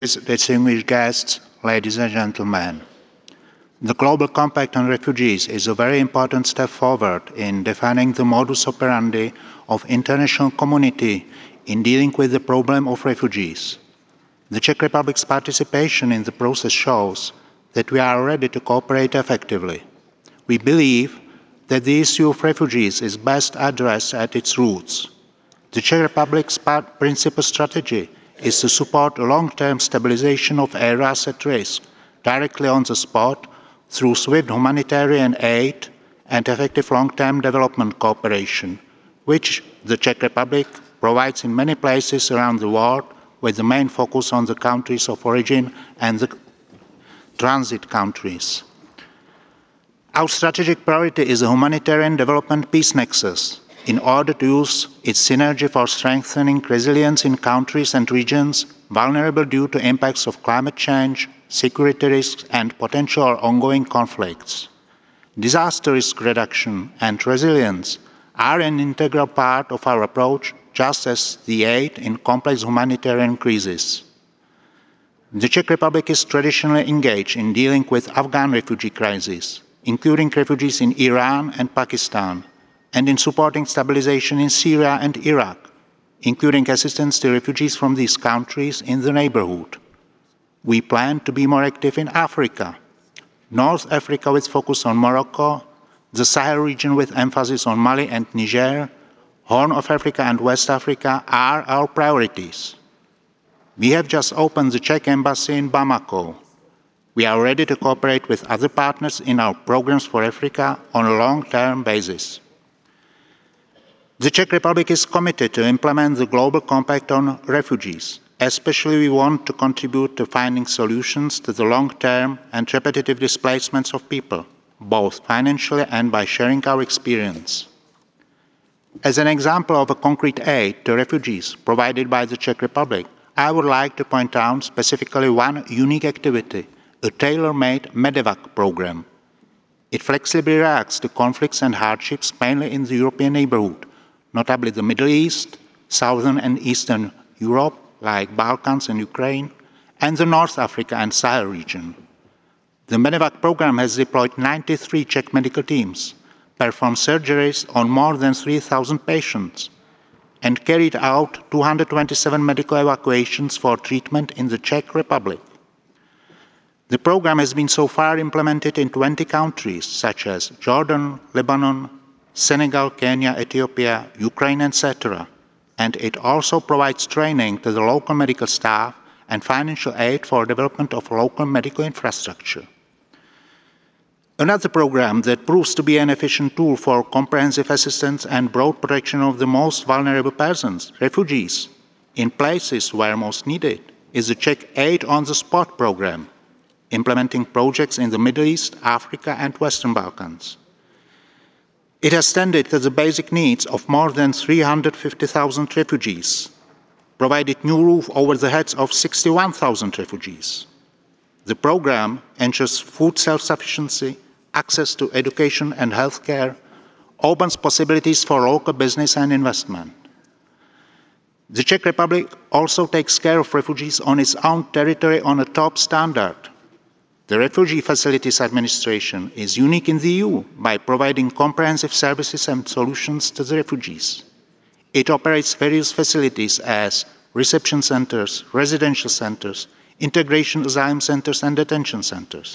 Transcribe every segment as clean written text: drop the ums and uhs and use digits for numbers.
Distinguished guests, ladies and gentlemen, the Global Compact on Refugees is a very important step forward in defining the modus operandi of international community in dealing with the problem of refugees. The Czech Republic's participation in the process shows that we are ready to cooperate effectively. We believe that the issue of refugees is best addressed at its roots. The Czech Republic's principal strategy is to support long-term stabilization of areas at risk, directly on the spot, through swift humanitarian aid and effective long-term development cooperation, which the Czech Republic provides in many places around the world, with the main focus on the countries of origin and the transit countries. Our strategic priority is the humanitarian development peace nexus, in order to use its synergy for strengthening resilience in countries and regions vulnerable due to impacts of climate change, security risks, and potential ongoing conflicts. Disaster risk reduction and resilience are an integral part of our approach, just as the aid in complex humanitarian crises. The Czech Republic is traditionally engaged in dealing with Afghan refugee crises, including refugees in Iran and Pakistan, and in supporting stabilization in Syria and Iraq, including assistance to refugees from these countries in the neighborhood. We plan to be more active in Africa, North Africa with focus on Morocco, the Sahel region with emphasis on Mali and Niger, Horn of Africa and West Africa are our priorities. We have just opened the Czech embassy in Bamako. We are ready to cooperate with other partners in our programs for Africa on a long-term basis. The Czech Republic is committed to implement the Global Compact on Refugees. Especially, we want to contribute to finding solutions to the long-term and repetitive displacements of people, both financially and by sharing our experience. As an example of a concrete aid to refugees provided by the Czech Republic, I would like to point out specifically one unique activity, a tailor-made MEDEVAC program. It flexibly reacts to conflicts and hardships mainly in the European neighborhood, notably the Middle East, Southern and Eastern Europe, like Balkans and Ukraine, and the North Africa and Sahel region. The MEDEVAC program has deployed 93 Czech medical teams, performed surgeries on more than 3,000 patients, and carried out 227 medical evacuations for treatment in the Czech Republic. The program has been so far implemented in 20 countries, such as Jordan, Lebanon, Senegal, Kenya, Ethiopia, Ukraine, etc. And it also provides training to the local medical staff and financial aid for development of local medical infrastructure. Another program that proves to be an efficient tool for comprehensive assistance and broad protection of the most vulnerable persons, refugees, in places where most needed, is the Czech Aid on the Spot program, implementing projects in the Middle East, Africa, and Western Balkans. It has tended to the basic needs of more than 350,000 refugees, provided new roof over the heads of 61,000 refugees. The program ensures food self-sufficiency, access to education and healthcare, opens possibilities for local business and investment. The Czech Republic also takes care of refugees on its own territory on a top standard. The Refugee Facilities Administration is unique in the EU by providing comprehensive services and solutions to the refugees. It operates various facilities as reception centers, residential centers, integration asylum centers, and detention centers.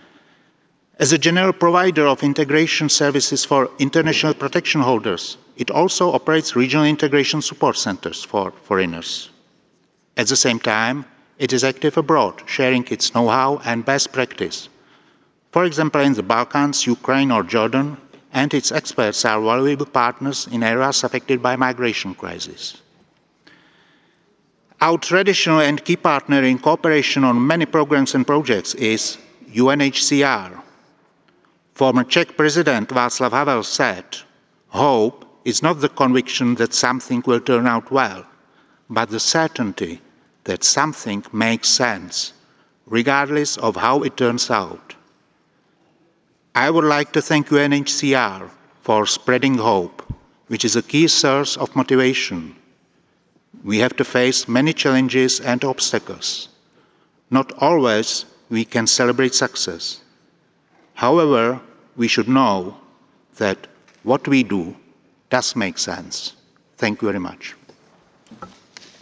As a general provider of integration services for international protection holders, it also operates regional integration support centers for foreigners. At the same time, it is active abroad, sharing its know-how and best practice. For example, in the Balkans, Ukraine, or Jordan, and its experts are valuable partners in areas affected by migration crisis. Our traditional and key partner in cooperation on many programs and projects is UNHCR. Former Czech President Václav Havel said, "Hope is not the conviction that something will turn out well, but the certainty that something makes sense, regardless of how it turns out." I would like to thank UNHCR for spreading hope, which is a key source of motivation. We have to face many challenges and obstacles. Not always we can celebrate success. However, we should know that what we do does make sense. Thank you very much.